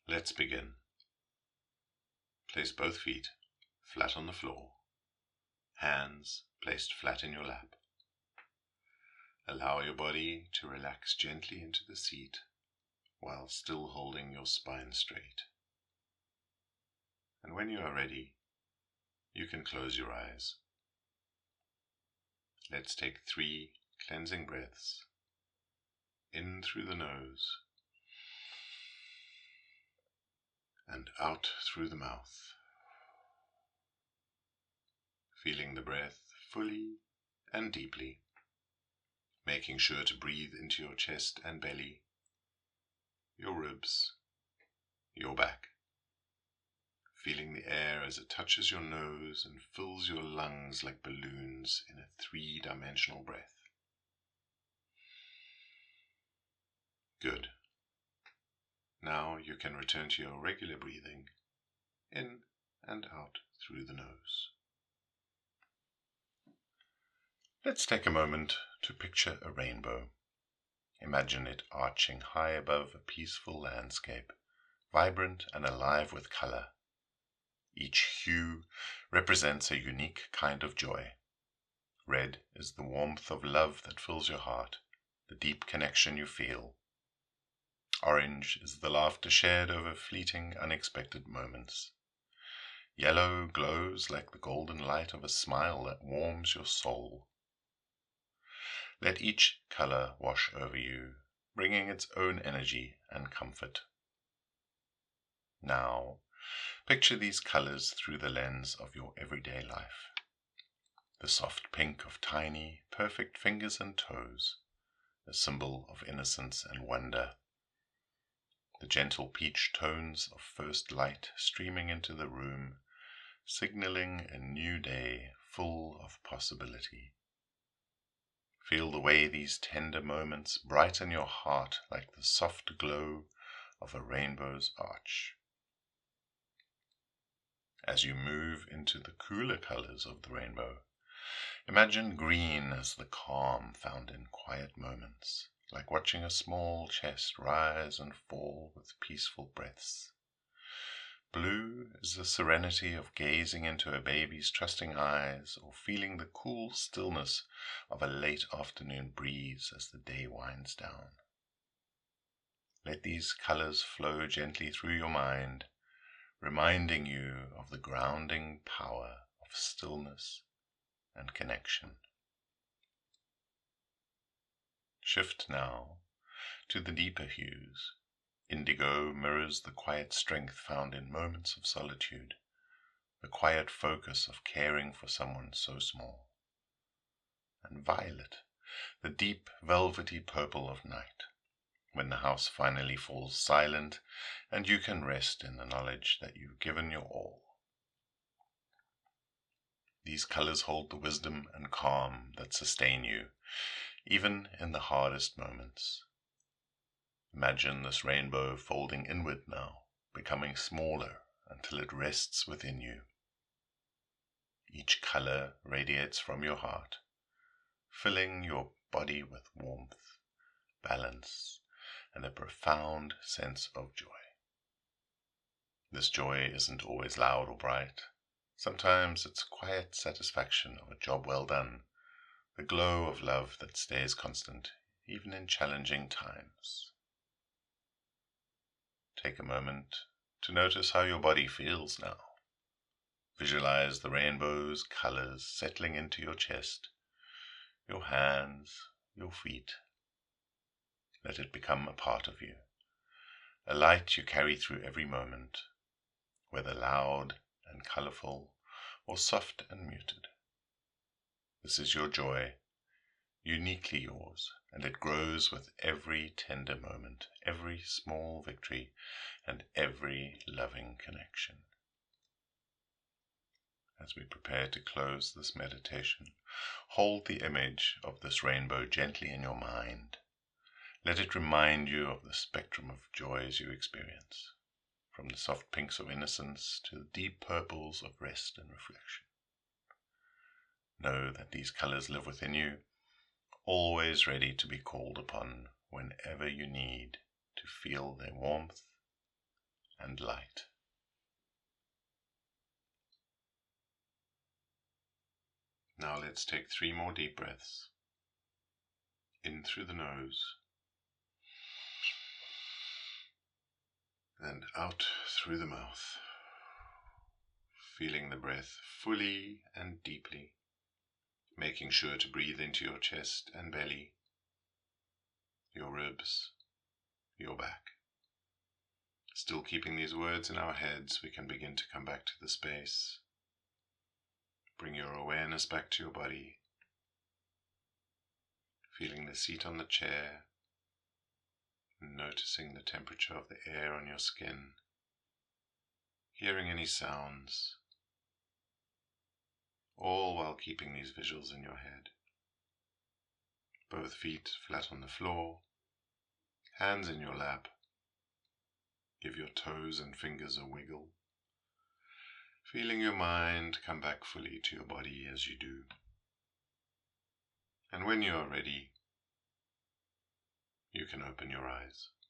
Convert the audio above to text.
Let's begin. Place both feet flat on the floor, hands placed flat in your lap. Allow your body to relax gently into the seat while still holding your spine straight. And when you are ready, you can close your eyes. Let's take 3 cleansing breaths in through the nose and out through the mouth, feeling the breath fully and deeply, making sure to breathe into your chest and belly, your ribs, your back, feeling the air as it touches your nose and fills your lungs like balloons in a 3-dimensional breath. Good. Now you can return to your regular breathing, in and out through the nose. Let's take a moment to picture a rainbow. Imagine it arching high above a peaceful landscape, vibrant and alive with color. Each hue represents a unique kind of joy. Red is the warmth of love that fills your heart, the deep connection you feel. Orange is the laughter shared over fleeting, unexpected moments. Yellow glows like the golden light of a smile that warms your soul. Let each color wash over you, bringing its own energy and comfort. Now, picture these colors through the lens of your everyday life. The soft pink of tiny, perfect fingers and toes, a symbol of innocence and wonder. The gentle peach tones of first light streaming into the room, signaling a new day full of possibility. Feel the way these tender moments brighten your heart like the soft glow of a rainbow's arch. As you move into the cooler colors of the rainbow, imagine green as the calm found in quiet moments, like watching a small chest rise and fall with peaceful breaths. Blue is the serenity of gazing into a baby's trusting eyes or feeling the cool stillness of a late afternoon breeze as the day winds down. Let these colors flow gently through your mind, reminding you of the grounding power of stillness and connection. Shift now to the deeper hues. Indigo mirrors the quiet strength found in moments of solitude, the quiet focus of caring for someone so small. And violet, the deep velvety purple of night, when the house finally falls silent and you can rest in the knowledge that you've given your all. These colors hold the wisdom and calm that sustain you, even in the hardest moments. Imagine this rainbow folding inward now, becoming smaller until it rests within you. Each color radiates from your heart, filling your body with warmth, balance, and a profound sense of joy. This joy isn't always loud or bright. Sometimes it's quiet satisfaction of a job well done, the glow of love that stays constant, even in challenging times. Take a moment to notice how your body feels now. Visualize the rainbow's colors settling into your chest, your hands, your feet. Let it become a part of you, a light you carry through every moment, whether loud and colorful or soft and muted. This is your joy, uniquely yours, and it grows with every tender moment, every small victory, and every loving connection. As we prepare to close this meditation, hold the image of this rainbow gently in your mind. Let it remind you of the spectrum of joys you experience, from the soft pinks of innocence to the deep purples of rest and reflection. Know that these colors live within you, always ready to be called upon whenever you need to feel their warmth and light. Now let's take 3 more deep breaths. In through the nose, and out through the mouth, feeling the breath fully and deeply, making sure to breathe into your chest and belly, your ribs, your back. Still keeping these words in our heads, we can begin to come back to the space. Bring your awareness back to your body, feeling the seat on the chair, noticing the temperature of the air on your skin, hearing any sounds, all while keeping these visuals in your head. Both feet flat on the floor, hands in your lap. Give your toes and fingers a wiggle, feeling your mind come back fully to your body as you do. And when you are ready, you can open your eyes.